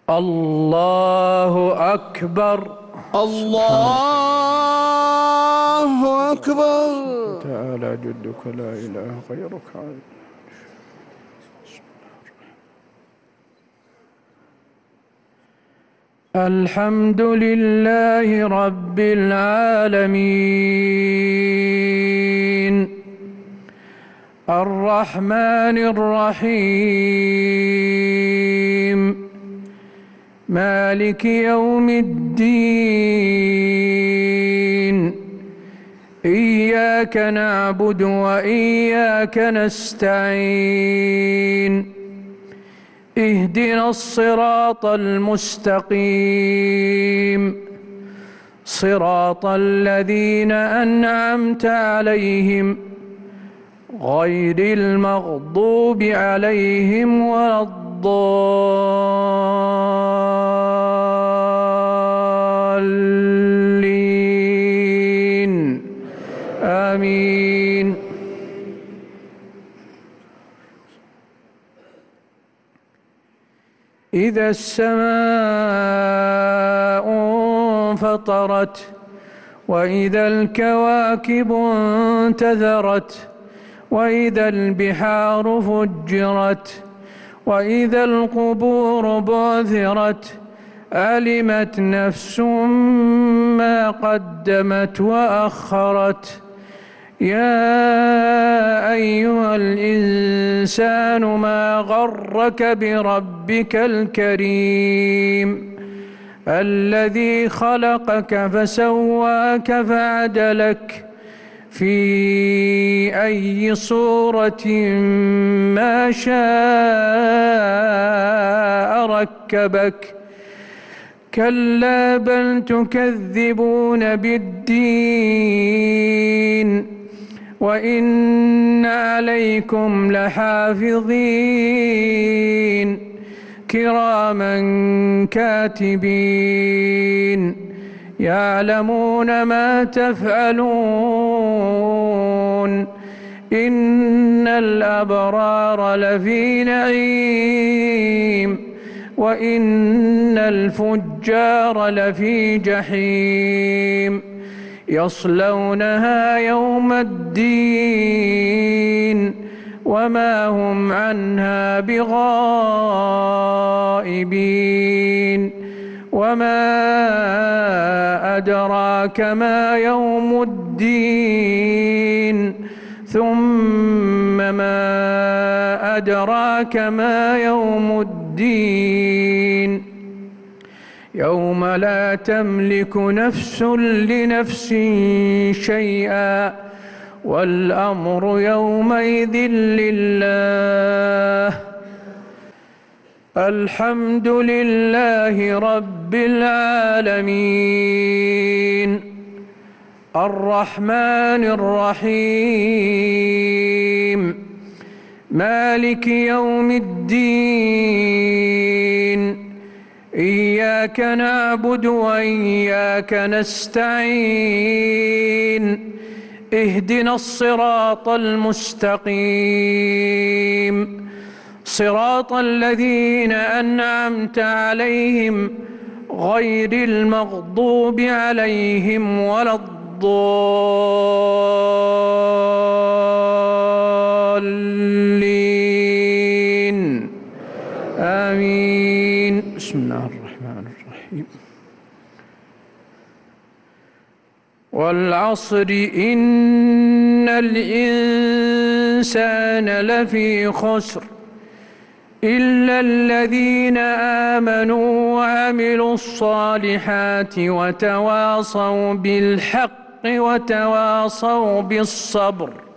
الله أكبر. الله أكبر. تعالى جدك لا إله غيرك. الحمد لله رب العالمين الرحمن الرحيم مالك يوم الدين إياك نعبد وإياك نستعين اهدنا الصراط المستقيم صراط الذين أنعمت عليهم غير المغضوب عليهم ولا الضالين آمين. إذا السماء انفطرت وإذا الكواكب انتثرت وإذا البحار فجرت وإذا القبور بعثرت علمت نفس ما قدمت وأخرت. يا أيها الإنسان ما غرك بربك الكريم الذي خلقك فسواك فعدلك في أي صورة ما شاء ركبك. كلا بل تكذبون بالدين وإن عليكم لحافظين كراما كاتبين يعلمون ما تفعلون. إن الأبرار لفي نعيم وإن الفجار لفي جحيم يصلونها يوم الدين وما هم عنها بغائبين. وما أدراك ما يوم الدين ثم ما أدراك ما يوم الدين يوم لا تملك نفس لنفس شيئا والأمر يومئذ لله. الحمد لله رب العالمين الرحمن الرحيم مالك يوم الدين إياك نعبد وإياك نستعين اهدنا الصراط المستقيم صراط الذين أنعمت عليهم غير المغضوب عليهم ولا الضالين آمين. بسم الله الرحمن الرحيم. والعصر إن الإنسان لفي خسر إلا الذين آمنوا وعملوا الصالحات وتواصوا بالحق وتواصوا بالصبر.